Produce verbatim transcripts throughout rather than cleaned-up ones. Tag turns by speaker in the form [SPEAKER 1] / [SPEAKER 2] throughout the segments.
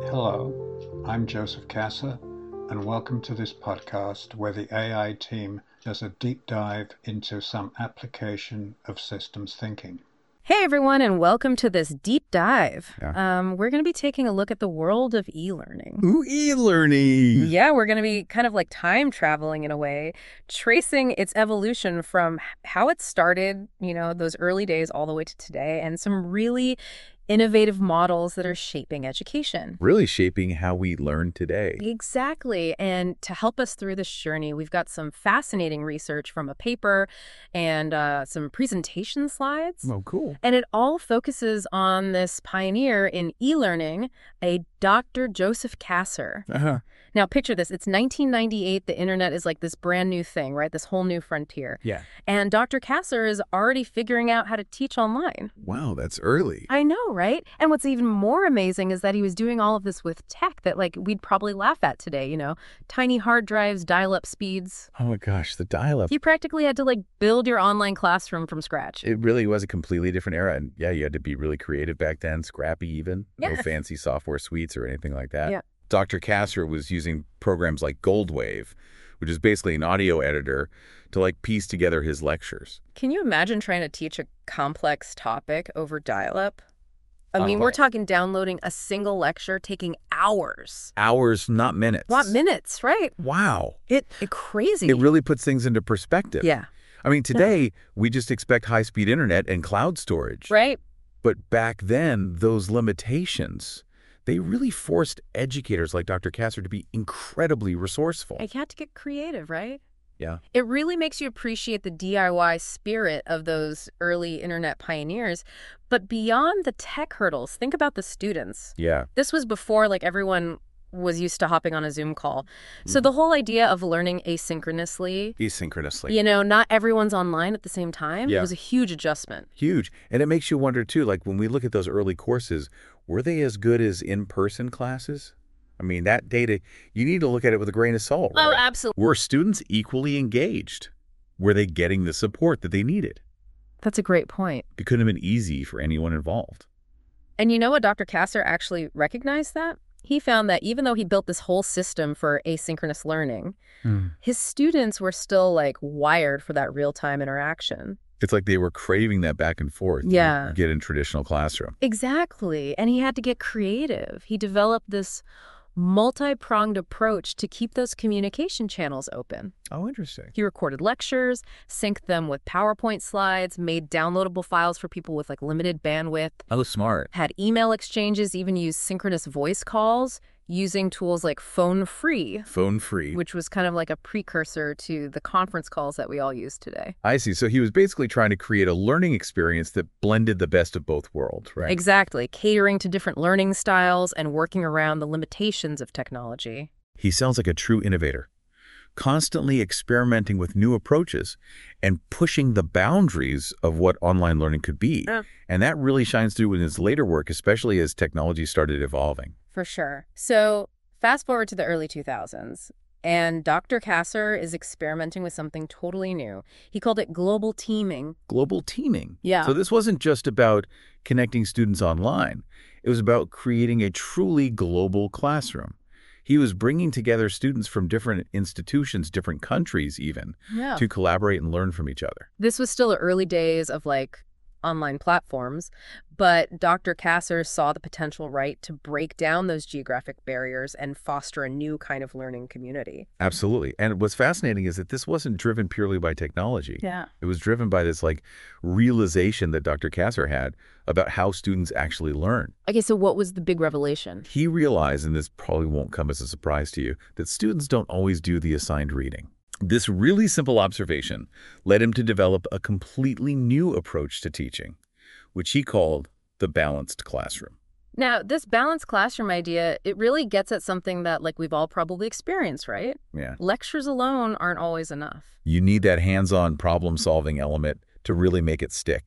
[SPEAKER 1] Hello, I'm Joseph Kasser, and welcome to this podcast where the A I team does a deep dive into some application of systems thinking.
[SPEAKER 2] Hey everyone, and welcome to this deep dive.
[SPEAKER 3] Yeah.
[SPEAKER 2] Um, we're going to be taking a look at the world of e-learning.
[SPEAKER 3] Ooh, e-learning.
[SPEAKER 2] Yeah, we're going to be kind of like time traveling in a way, tracing its evolution from h- how it started, you know, those early days all the way to today, and some really innovative models that are shaping education.
[SPEAKER 3] Really shaping how we learn today.
[SPEAKER 2] Exactly. And to help us through this journey, we've got some fascinating research from a paper and uh, some presentation slides.
[SPEAKER 3] Oh, cool.
[SPEAKER 2] And it all focuses on this pioneer in e-learning, a Doctor Joseph Kasser.
[SPEAKER 3] Uh-huh.
[SPEAKER 2] Now, picture this. It's nineteen ninety-eight. The internet is like this brand new thing, right? This whole new frontier.
[SPEAKER 3] Yeah.
[SPEAKER 2] And Doctor Kasser is already figuring out how to teach online.
[SPEAKER 3] Wow, that's early.
[SPEAKER 2] I know, right? And what's even more amazing is that he was doing all of this with tech that, like, we'd probably laugh at today, you know? Tiny hard drives, dial-up speeds.
[SPEAKER 3] Oh my gosh, the dial-up.
[SPEAKER 2] You practically had to, like, build your online classroom from scratch.
[SPEAKER 3] It really was a completely different era. And yeah, you had to be really creative back then, scrappy even.
[SPEAKER 2] Yeah.
[SPEAKER 3] No fancy software suites or anything like that.
[SPEAKER 2] Yeah.
[SPEAKER 3] Doctor Kasser was using programs like Goldwave, which is basically an audio editor, to like piece together his lectures.
[SPEAKER 2] Can you imagine trying to teach a complex topic over dial-up? I mean,
[SPEAKER 3] Oh.
[SPEAKER 2] we're talking downloading a single lecture taking hours.
[SPEAKER 3] Hours, not minutes.
[SPEAKER 2] Not minutes, right?
[SPEAKER 3] Wow.
[SPEAKER 2] It, it crazy.
[SPEAKER 3] It really puts things into perspective.
[SPEAKER 2] Yeah.
[SPEAKER 3] I mean, today, we just expect high-speed internet and cloud storage.
[SPEAKER 2] Right?
[SPEAKER 3] But back then, those limitations, they really forced educators like Doctor Kasser to be incredibly resourceful.
[SPEAKER 2] I had to get creative, right?
[SPEAKER 3] Yeah.
[SPEAKER 2] It really makes you appreciate the D I Y spirit of those early internet pioneers. But beyond the tech hurdles, think about the students.
[SPEAKER 3] Yeah.
[SPEAKER 2] This was before, like, everyone was used to hopping on a Zoom call. So the whole idea of learning asynchronously,
[SPEAKER 3] Asynchronously.
[SPEAKER 2] you know, not everyone's online at the same time,
[SPEAKER 3] Yeah.
[SPEAKER 2] it was a huge adjustment.
[SPEAKER 3] Huge. And it makes you wonder, too, like when we look at those early courses, were they as good as in-person classes? I mean, that data, you need to look at it with a grain of salt.
[SPEAKER 2] Oh,
[SPEAKER 3] right?
[SPEAKER 2] absolutely.
[SPEAKER 3] Were students equally engaged? Were they getting the support that they needed?
[SPEAKER 2] That's a great point.
[SPEAKER 3] It couldn't have been easy for anyone involved.
[SPEAKER 2] And you know what? Doctor Kasser actually recognized that. He found that even though he built this whole system for asynchronous learning, his students were still, like, wired for that real-time interaction.
[SPEAKER 3] It's like they were craving that back and forth
[SPEAKER 2] Yeah.
[SPEAKER 3] you get in traditional classroom.
[SPEAKER 2] Exactly. And he had to get creative. He developed this multi-pronged approach to keep those communication channels open.
[SPEAKER 3] Oh, interesting.
[SPEAKER 2] He recorded lectures, synced them with PowerPoint slides, made downloadable files for people with, like, limited bandwidth,
[SPEAKER 3] Oh, smart.
[SPEAKER 2] had email exchanges, even used synchronous voice calls using tools like Phone Free,
[SPEAKER 3] Phone free.
[SPEAKER 2] which was kind of like a precursor to the conference calls that we all use today.
[SPEAKER 3] I see. So he was basically trying to create a learning experience that blended the best of both worlds, right?
[SPEAKER 2] Exactly, catering to different learning styles and working around the limitations of technology.
[SPEAKER 3] He sounds like a true innovator, constantly experimenting with new approaches and pushing the boundaries of what online learning could be.
[SPEAKER 2] Yeah.
[SPEAKER 3] And that really shines through in his later work, especially as technology started evolving.
[SPEAKER 2] For sure. So fast forward to the early two thousands, and Doctor Kasser is experimenting with something totally new. He called it global teaming.
[SPEAKER 3] Global teaming.
[SPEAKER 2] Yeah.
[SPEAKER 3] So this wasn't just about connecting students online. It was about creating a truly global classroom. He was bringing together students from different institutions, different countries even,
[SPEAKER 2] Yeah.
[SPEAKER 3] to collaborate and learn from each other.
[SPEAKER 2] This was still the early days of, like, online platforms, but Doctor Kasser saw the potential, right, to break down those geographic barriers and foster a new kind of learning community.
[SPEAKER 3] Absolutely. And what's fascinating is that this wasn't driven purely by technology.
[SPEAKER 2] Yeah.
[SPEAKER 3] It was driven by this like realization that Doctor Kasser had about how students actually learn.
[SPEAKER 2] Okay, so what was the big revelation?
[SPEAKER 3] He realized, and this probably won't come as a surprise to you, that students don't always do the assigned reading. This really simple observation led him to develop a completely new approach to teaching, which he called the balanced classroom.
[SPEAKER 2] Now, this balanced classroom idea, it really gets at something that, like, we've all probably experienced, right?
[SPEAKER 3] Yeah.
[SPEAKER 2] Lectures alone aren't always enough.
[SPEAKER 3] You need that hands-on problem-solving element to really make it stick.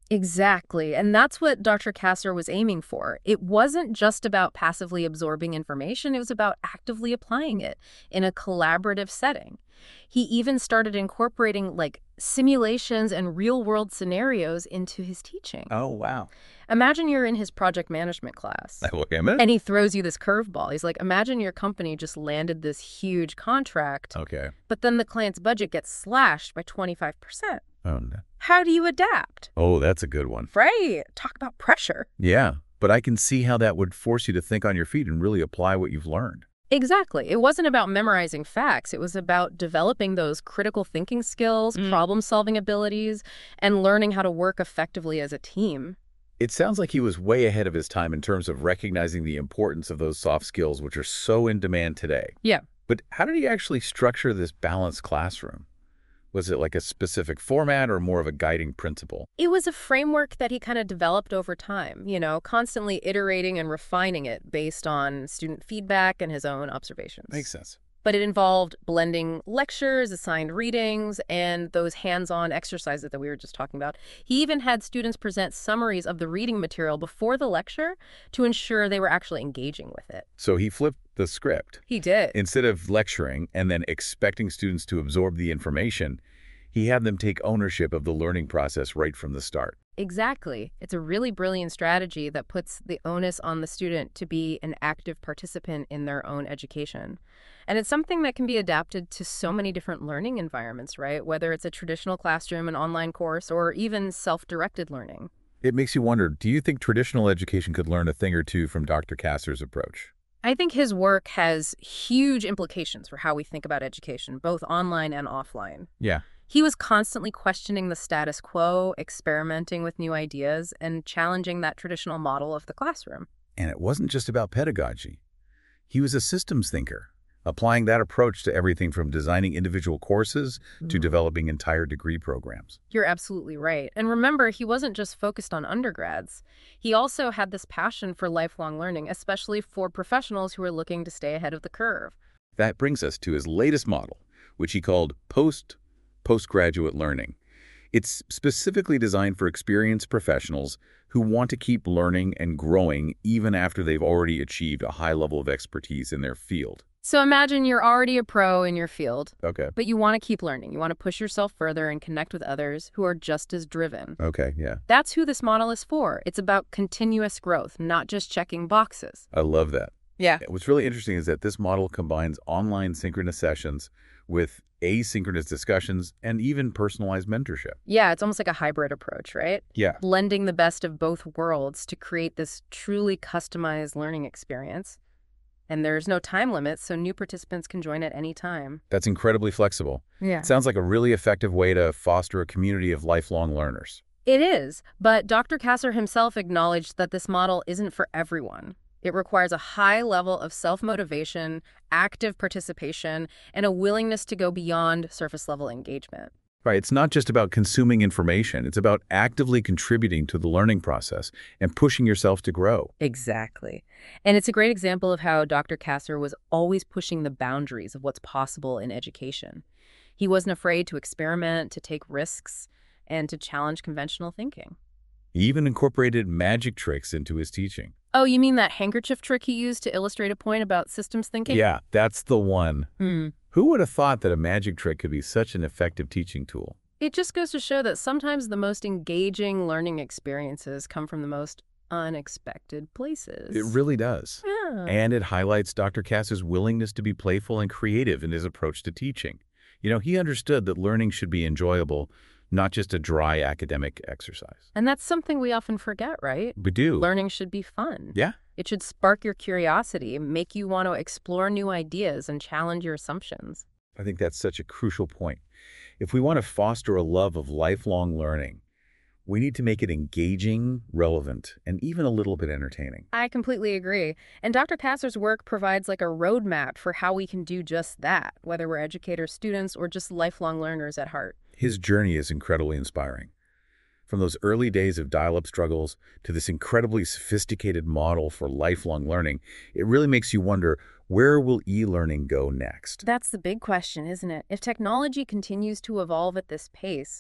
[SPEAKER 2] Exactly. And that's what Doctor Kasser was aiming for. It wasn't just about passively absorbing information, it was about actively applying it in a collaborative setting. He even started incorporating like simulations and real-world scenarios into his teaching.
[SPEAKER 3] Oh, wow.
[SPEAKER 2] Imagine you're in his project management class.
[SPEAKER 3] Okay, man.
[SPEAKER 2] And he throws you this curveball. He's like, imagine your company just landed this huge contract,
[SPEAKER 3] Okay.
[SPEAKER 2] but then the client's budget gets slashed by twenty-five percent.
[SPEAKER 3] Oh, no.
[SPEAKER 2] How do you adapt?
[SPEAKER 3] Oh, that's a good one.
[SPEAKER 2] Right. Talk about pressure.
[SPEAKER 3] Yeah, but I can see how that would force you to think on your feet and really apply what you've learned.
[SPEAKER 2] Exactly. It wasn't about memorizing facts. It was about developing those critical thinking skills,
[SPEAKER 3] Mm.
[SPEAKER 2] problem-solving abilities, and learning how to work effectively as a team.
[SPEAKER 3] It sounds like he was way ahead of his time in terms of recognizing the importance of those soft skills, which are so in demand today.
[SPEAKER 2] Yeah.
[SPEAKER 3] But how did he actually structure this balanced classroom? Was it like a specific format or more of a guiding principle?
[SPEAKER 2] It was a framework that he kind of developed over time, you know, constantly iterating and refining it based on student feedback and his own observations.
[SPEAKER 3] Makes sense.
[SPEAKER 2] But it involved blending lectures, assigned readings, and those hands-on exercises that we were just talking about. He even had students present summaries of the reading material before the lecture to ensure they were actually engaging with it.
[SPEAKER 3] So he flipped the script.
[SPEAKER 2] He did.
[SPEAKER 3] Instead of lecturing and then expecting students to absorb the information, he had them take ownership of the learning process right from the start.
[SPEAKER 2] Exactly. It's a really brilliant strategy that puts the onus on the student to be an active participant in their own education. And it's something that can be adapted to so many different learning environments, right? Whether it's a traditional classroom, an online course, or even self-directed learning.
[SPEAKER 3] It makes you wonder, do you think traditional education could learn a thing or two from Doctor Kasser's approach?
[SPEAKER 2] I think his work has huge implications for how we think about education, both online and offline.
[SPEAKER 3] Yeah.
[SPEAKER 2] He was constantly questioning the status quo, experimenting with new ideas, and challenging that traditional model of the classroom.
[SPEAKER 3] And it wasn't just about pedagogy. He was a systems thinker, applying that approach to everything from designing individual courses to developing entire degree programs.
[SPEAKER 2] You're absolutely right. And remember, he wasn't just focused on undergrads. He also had this passion for lifelong learning, especially for professionals who are looking to stay ahead of the curve.
[SPEAKER 3] That brings us to his latest model, which he called post postgraduate learning. It's specifically designed for experienced professionals who want to keep learning and growing even after they've already achieved a high level of expertise in their field.
[SPEAKER 2] So imagine you're already a pro in your field,
[SPEAKER 3] Okay.
[SPEAKER 2] but you want to keep learning. You want to push yourself further and connect with others who are just as driven.
[SPEAKER 3] Okay, yeah.
[SPEAKER 2] That's who this model is for. It's about continuous growth, not just checking boxes.
[SPEAKER 3] I love that.
[SPEAKER 2] Yeah.
[SPEAKER 3] What's really interesting is that this model combines online synchronous sessions with asynchronous discussions and even personalized mentorship.
[SPEAKER 2] Yeah, it's almost like a hybrid approach, right?
[SPEAKER 3] Yeah.
[SPEAKER 2] Blending the best of both worlds to create this truly customized learning experience. And there's no time limit, so new participants can join at any time.
[SPEAKER 3] That's incredibly flexible.
[SPEAKER 2] Yeah.
[SPEAKER 3] It sounds like a really effective way to foster a community of lifelong learners.
[SPEAKER 2] It is, but Doctor Kasser himself acknowledged that this model isn't for everyone. It requires a high level of self-motivation, active participation, and a willingness to go beyond surface-level engagement.
[SPEAKER 3] Right. It's not just about consuming information. It's about actively contributing to the learning process and pushing yourself to grow.
[SPEAKER 2] Exactly. And it's a great example of how Doctor Kasser was always pushing the boundaries of what's possible in education. He wasn't afraid to experiment, to take risks, and to challenge conventional thinking.
[SPEAKER 3] He even incorporated magic tricks into his teaching.
[SPEAKER 2] Oh, you mean that handkerchief trick he used to illustrate a point about systems thinking?
[SPEAKER 3] Yeah, that's the one.
[SPEAKER 2] Hmm.
[SPEAKER 3] Who would have thought that a magic trick could be such an effective teaching tool?
[SPEAKER 2] It just goes to show that sometimes the most engaging learning experiences come from the most unexpected places.
[SPEAKER 3] It really does.
[SPEAKER 2] Yeah.
[SPEAKER 3] And it highlights Doctor Kasser's willingness to be playful and creative in his approach to teaching. You know, he understood that learning should be enjoyable, not just a dry academic exercise.
[SPEAKER 2] And that's something we often forget, right?
[SPEAKER 3] We do.
[SPEAKER 2] Learning should be fun.
[SPEAKER 3] Yeah.
[SPEAKER 2] It should spark your curiosity, make you want to explore new ideas and challenge your assumptions.
[SPEAKER 3] I think that's such a crucial point. If we want to foster a love of lifelong learning, we need to make it engaging, relevant, and even a little bit entertaining.
[SPEAKER 2] I completely agree. And Doctor Kasser's work provides like a roadmap for how we can do just that, whether we're educators, students, or just lifelong learners at heart.
[SPEAKER 3] His journey is incredibly inspiring. From those early days of dial-up struggles to this incredibly sophisticated model for lifelong learning, it really makes you wonder, where will e-learning go next?
[SPEAKER 2] That's the big question, isn't it? If technology continues to evolve at this pace,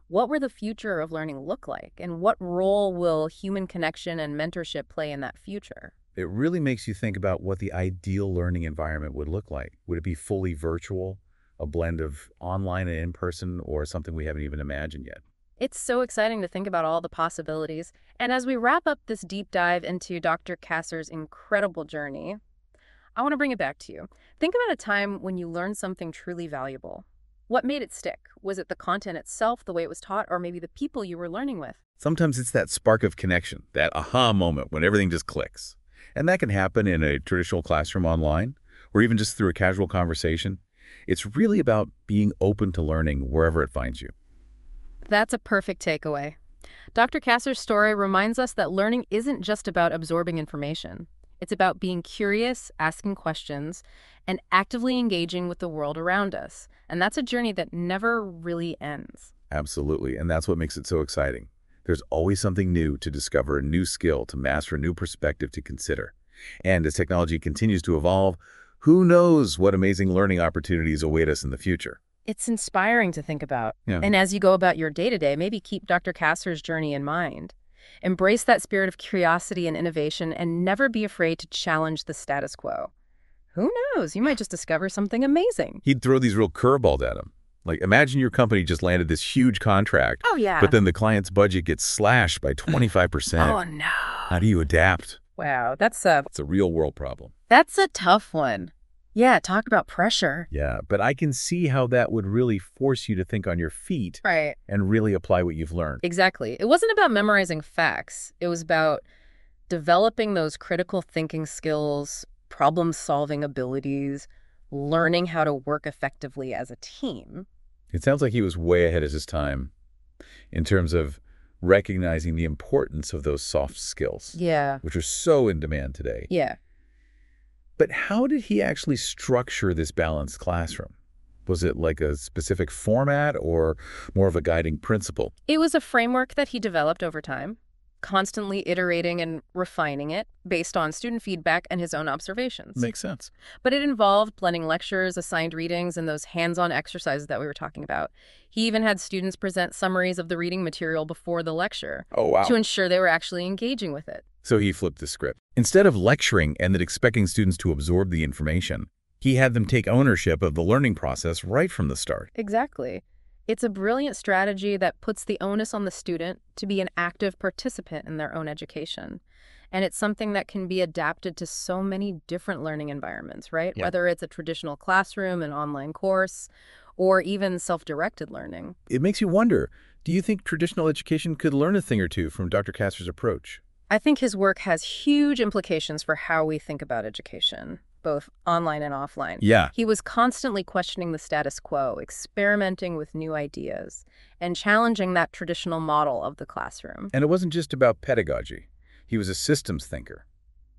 [SPEAKER 2] what will the future of learning look like? And what role will human connection and mentorship play in that future?
[SPEAKER 3] It really makes you think about what the ideal learning environment would look like. Would it be fully virtual, a blend of online and in-person, or something we haven't even imagined yet?
[SPEAKER 2] It's so exciting to think about all the possibilities. And as we wrap up this deep dive into Doctor Kasser's incredible journey, I want to bring it back to you. Think about a time when you learned something truly valuable. What made it stick? Was it the content itself, the way it was taught, or maybe the people you were learning with?
[SPEAKER 3] Sometimes it's that spark of connection, that aha moment when everything just clicks. And that can happen in a traditional classroom online, or even just through a casual conversation. It's really about being open to learning wherever it finds you.
[SPEAKER 2] That's a perfect takeaway. Doctor Kasser's story reminds us that learning isn't just about absorbing information. It's about being curious, asking questions, and actively engaging with the world around us. And that's a journey that never really ends.
[SPEAKER 3] Absolutely, and that's what makes it so exciting. There's always something new to discover, a new skill to master, a new perspective to consider. And as technology continues to evolve, who knows what amazing learning opportunities await us in the future?
[SPEAKER 2] It's inspiring to think about.
[SPEAKER 3] Yeah.
[SPEAKER 2] And as you go about your day-to-day, maybe keep Doctor Kasser's journey in mind. Embrace that spirit of curiosity and innovation, and never be afraid to challenge the status quo. Who knows? You might just discover something amazing.
[SPEAKER 3] He'd throw these real curveballs at him. Like, imagine your company just landed this huge contract,
[SPEAKER 2] Oh, yeah.
[SPEAKER 3] but then the client's budget gets slashed by twenty-five percent.
[SPEAKER 2] Oh, no.
[SPEAKER 3] How do you adapt?
[SPEAKER 2] Wow, that's a,
[SPEAKER 3] It's a real world problem.
[SPEAKER 2] that's a tough one. Yeah, talk about pressure.
[SPEAKER 3] Yeah, but I can see how that would really force you to think on your feet
[SPEAKER 2] Right.
[SPEAKER 3] and really apply what you've learned.
[SPEAKER 2] Exactly. It wasn't about memorizing facts. It was about developing those critical thinking skills, problem-solving abilities, learning how to work effectively as a team.
[SPEAKER 3] It sounds like he was way ahead of his time in terms of recognizing the importance of those soft skills,
[SPEAKER 2] Yeah.
[SPEAKER 3] which are so in demand today.
[SPEAKER 2] Yeah.
[SPEAKER 3] But how did he actually structure this balanced classroom? Was it like a specific format or more of a guiding principle?
[SPEAKER 2] It was a framework that he developed over time, constantly iterating and refining it based on student feedback and his own observations.
[SPEAKER 3] Makes sense.
[SPEAKER 2] But it involved blending lectures, assigned readings, and those hands-on exercises that we were talking about. He even had students present summaries of the reading material before the lecture
[SPEAKER 3] Oh, wow.
[SPEAKER 2] to ensure they were actually engaging with it.
[SPEAKER 3] So he flipped the script. Instead of lecturing and then expecting students to absorb the information, he had them take ownership of the learning process right from the start.
[SPEAKER 2] Exactly. It's a brilliant strategy that puts the onus on the student to be an active participant in their own education. And it's something that can be adapted to so many different learning environments, right?
[SPEAKER 3] Yeah.
[SPEAKER 2] Whether it's a traditional classroom, an online course, or even self-directed learning.
[SPEAKER 3] It makes you wonder, do you think traditional education could learn a thing or two from Doctor Kasser's approach?
[SPEAKER 2] I think his work has huge implications for how we think about education, both online and offline.
[SPEAKER 3] Yeah.
[SPEAKER 2] He was constantly questioning the status quo, experimenting with new ideas, and challenging that traditional model of the classroom.
[SPEAKER 3] And it wasn't just about pedagogy. He was a systems thinker,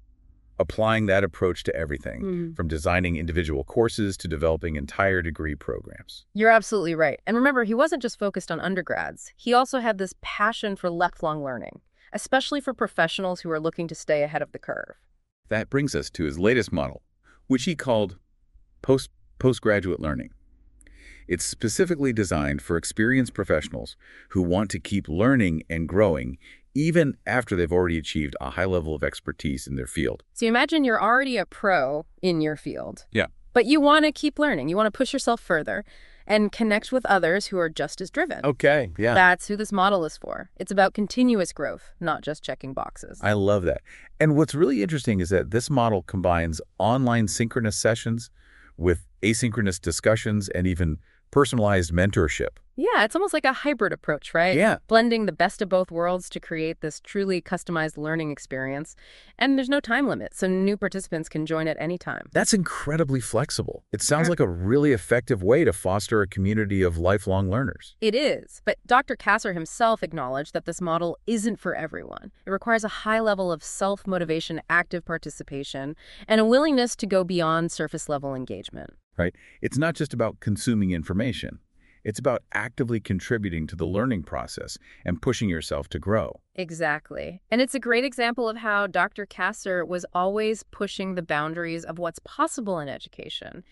[SPEAKER 3] applying that approach to everything,
[SPEAKER 2] Mm.
[SPEAKER 3] from designing individual courses to developing entire degree programs.
[SPEAKER 2] You're absolutely right. And remember, he wasn't just focused on undergrads. He also had this passion for lifelong learning, especially for professionals who are looking to stay ahead of the curve.
[SPEAKER 3] That brings us to his latest model, which he called post postgraduate learning. It's specifically designed for experienced professionals who want to keep learning and growing even after they've already achieved a high level of expertise in their field.
[SPEAKER 2] So you imagine you're already a pro in your field.
[SPEAKER 3] Yeah.
[SPEAKER 2] But you want to keep learning. You want to push yourself further and connect with others who are just as driven.
[SPEAKER 3] Okay, yeah.
[SPEAKER 2] That's who this model is for. It's about continuous growth, not just checking boxes.
[SPEAKER 3] I love that. And what's really interesting is that this model combines online synchronous sessions with asynchronous discussions and even personalized mentorship.
[SPEAKER 2] Yeah, it's almost like a hybrid approach, right?
[SPEAKER 3] Yeah.
[SPEAKER 2] Blending the best of both worlds to create this truly customized learning experience. And there's no time limit, so new participants can join at any time.
[SPEAKER 3] That's incredibly flexible. It sounds like a really effective way to foster a community of lifelong learners.
[SPEAKER 2] It is, but Doctor Kasser himself acknowledged that this model isn't for everyone. It requires a high level of self-motivation, active participation, and a willingness to go beyond surface-level engagement.
[SPEAKER 3] Right? It's not just about consuming information. It's about actively contributing to the learning process and pushing yourself to grow.
[SPEAKER 2] Exactly. And it's a great example of how Doctor Kasser was always pushing the boundaries of what's possible in education.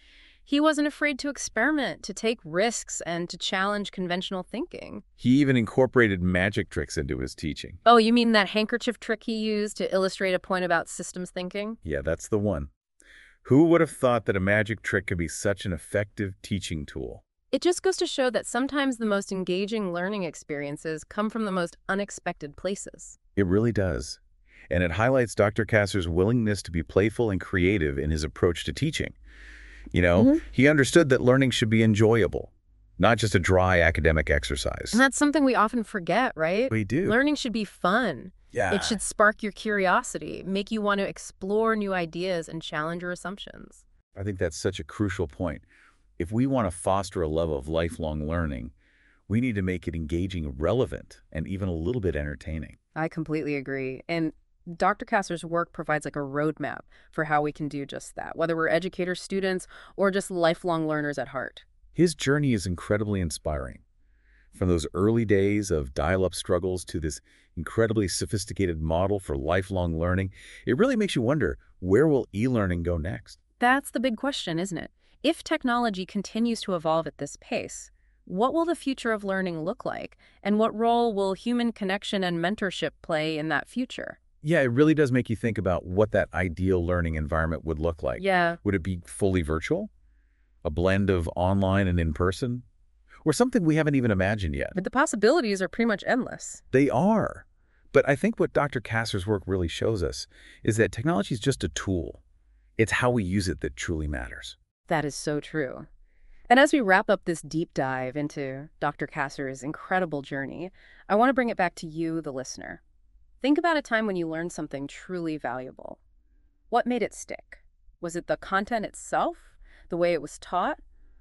[SPEAKER 2] He wasn't afraid to experiment, to take risks, and to challenge conventional thinking.
[SPEAKER 3] He even incorporated magic tricks into his teaching.
[SPEAKER 2] Oh, you mean that handkerchief trick he used to illustrate a point about systems thinking?
[SPEAKER 3] Yeah, that's the one. Who would have thought that a magic trick could be such an effective teaching tool?
[SPEAKER 2] It just goes to show that sometimes the most engaging learning experiences come from the most unexpected places.
[SPEAKER 3] It really does. And it highlights Doctor Kasser's willingness to be playful and creative in his approach to teaching. You know,
[SPEAKER 2] Mhm.
[SPEAKER 3] he understood that learning should be enjoyable, not just a dry academic exercise.
[SPEAKER 2] And that's something we often forget, right?
[SPEAKER 3] We do.
[SPEAKER 2] Learning should be fun.
[SPEAKER 3] Yeah.
[SPEAKER 2] It should spark your curiosity, make you want to explore new ideas and challenge your assumptions.
[SPEAKER 3] I think that's such a crucial point. If we want to foster a level of lifelong learning, we need to make it engaging, relevant, and even a little bit entertaining.
[SPEAKER 2] I completely agree. And Doctor Kasser's work provides like a roadmap for how we can do just that, whether we're educators, students, or just lifelong learners at heart.
[SPEAKER 3] His journey is incredibly inspiring. From those early days of dial-up struggles to this incredibly sophisticated model for lifelong learning, it really makes you wonder, where will e-learning go next?
[SPEAKER 2] That's the big question, isn't it? If technology continues to evolve at this pace, what will the future of learning look like? And what role will human connection and mentorship play in that future?
[SPEAKER 3] Yeah, it really does make you think about what that ideal learning environment would look like.
[SPEAKER 2] Yeah.
[SPEAKER 3] Would it be fully virtual? A blend of online and in-person? Or something we haven't even imagined yet?
[SPEAKER 2] But the possibilities are pretty much endless.
[SPEAKER 3] They are. But I think what Doctor Kasser's work really shows us is that technology is just a tool. It's how we use it that truly matters.
[SPEAKER 2] That is so true. And as we wrap up this deep dive into Doctor Kasser's incredible journey, I want to bring it back to you, the listener. Think about a time when you learned something truly valuable. What made it stick? Was it the content itself, the way it was taught,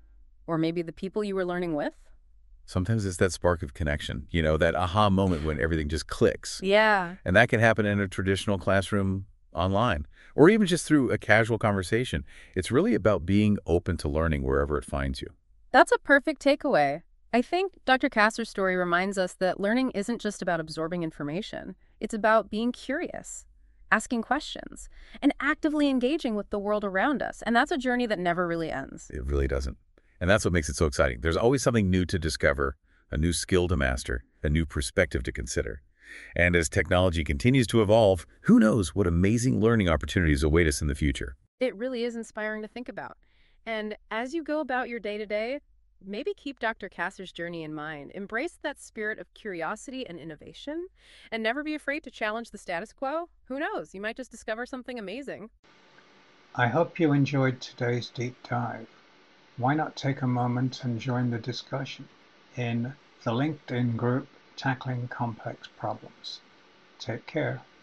[SPEAKER 2] or maybe the people you were learning with?
[SPEAKER 3] Sometimes it's that spark of connection, you know, that aha moment when everything just clicks.
[SPEAKER 2] Yeah.
[SPEAKER 3] And that can happen in a traditional classroom online, or even just through a casual conversation. It's really about being open to learning wherever it finds you.
[SPEAKER 2] That's a perfect takeaway. I think Doctor Kasser's story reminds us that learning isn't just about absorbing information. It's about being curious, asking questions, and actively engaging with the world around us. And that's a journey that never really ends.
[SPEAKER 3] It really doesn't. And that's what makes it so exciting. There's always something new to discover, a new skill to master, a new perspective to consider. And as technology continues to evolve, who knows what amazing learning opportunities await us in the future.
[SPEAKER 2] It really is inspiring to think about. And as you go about your day-to-day, maybe keep Doctor Kasser's journey in mind. Embrace that spirit of curiosity and innovation, and never be afraid to challenge the status quo. Who knows? You might just discover something amazing.
[SPEAKER 1] I hope you enjoyed today's deep dive. Why not take a moment and join the discussion in the LinkedIn group Tackling Complex Problems. Take care.